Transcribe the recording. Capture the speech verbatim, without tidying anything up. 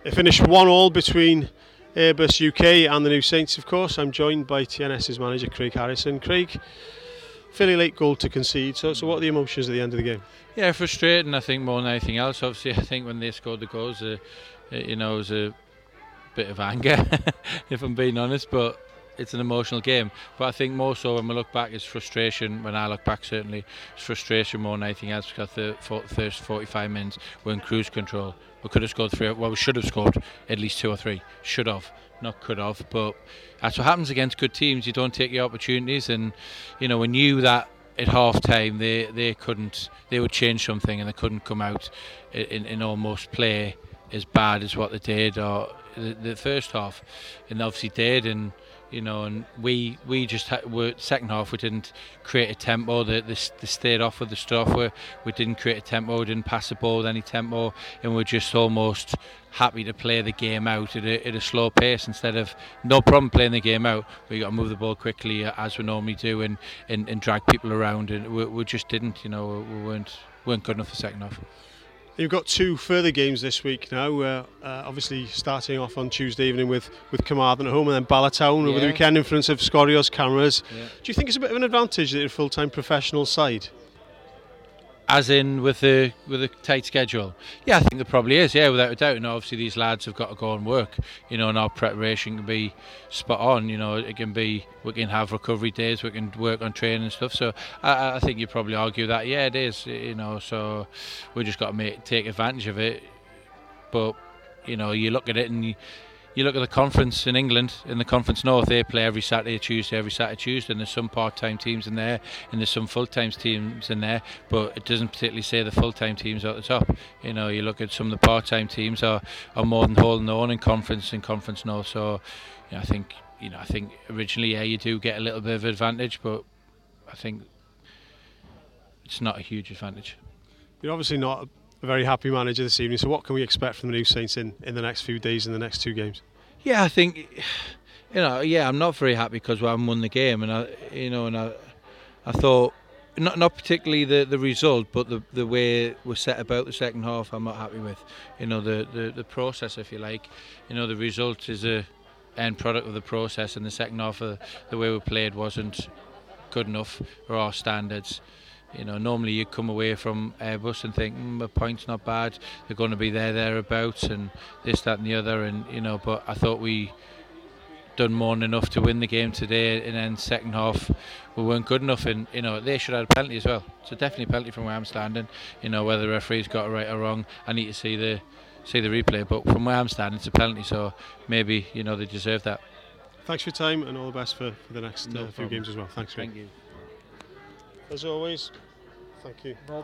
It finished one all between Airbus U K and the New Saints, of course. I'm joined by TNS's manager, Craig Harrison. Craig, fairly late goal to concede, so, so what are the emotions at the end of the game? Yeah, frustrating, I think, more than anything else. Obviously, I think when they scored the goals, uh, you know, it was a bit of anger, if I'm being honest, but it's an emotional game. But I think more so when we look back, it's frustration. When I look back, certainly, it's frustration more than anything else, because the first forty-five minutes we're in cruise control. We could have scored three, well, we should have scored at least two or three. Should have, not could have. But that's what happens against good teams. You don't take your opportunities, and, you know, we knew that at half time they, they couldn't, they would change something, and they couldn't come out in, in almost play as bad as what they did, or the, the first half, and obviously did. And you know, and we we just had, were second half we didn't create a tempo. They, they, they stayed off with the stuff. We we didn't create a tempo. We didn't pass the ball with any tempo, and we're just almost happy to play the game out at a, at a slow pace instead of no problem playing the game out. We got to move the ball quickly as we normally do, and, and, and drag people around, and we, we just didn't. You know, we weren't weren't good enough for second half. You've got two further games this week now, uh, uh, obviously starting off on Tuesday evening with, with Carmarthen at home, and then Ballatown yeah. over the weekend in front of Scorio's cameras. Yeah. Do you think it's a bit of an advantage that you're a full-time professional side? As in with the with a tight schedule? Yeah, I think there probably is, yeah, without a doubt. And obviously these lads have got to go and work, you know, and our preparation can be spot on, you know, it can be, we can have recovery days, we can work on training and stuff. So I, I think you'd probably argue that, yeah, it is, you know, so we just got to make, take advantage of it. But, you know, you look at it and you, You look at the conference in England, in the Conference North, they play every Saturday, Tuesday, every Saturday, Tuesday, and there's some part-time teams in there, and there's some full-time teams in there, but it doesn't particularly say the full-time teams are at the top. You know, you look at some of the part-time teams are, are more than holding their own in Conference in Conference North. So, you know, I think, you know, I think originally, yeah, you do get a little bit of advantage, but I think it's not a huge advantage. You're obviously not a very happy manager this evening, so what can we expect from the New Saints in, in the next few days in the next two games? Yeah, I think, you know, yeah, I'm not very happy because we haven't won the game, and I, you know, and I, I thought, not not particularly the, the result, but the the way we set about the second half, I'm not happy with. You know, the, the, the process, if you like. You know, the result is a end product of the process, and the second half of the way we played wasn't good enough for our standards. You know, normally you come away from Airbus and think, mm, the point's not bad, they're going to be there, thereabouts, and this, that and the other, and, you know, but I thought we done more than enough to win the game today, and then second half we weren't good enough, and, you know, they should have had a penalty as well. So definitely a penalty from where I'm standing. You know, whether the referee's got it right or wrong, I need to see the see the replay, but from where I'm standing, it's a penalty, so maybe, you know, they deserve that. Thanks for your time, and all the best for, for the next no uh, few games as well. Thanks, Thank you. As always, thank you. No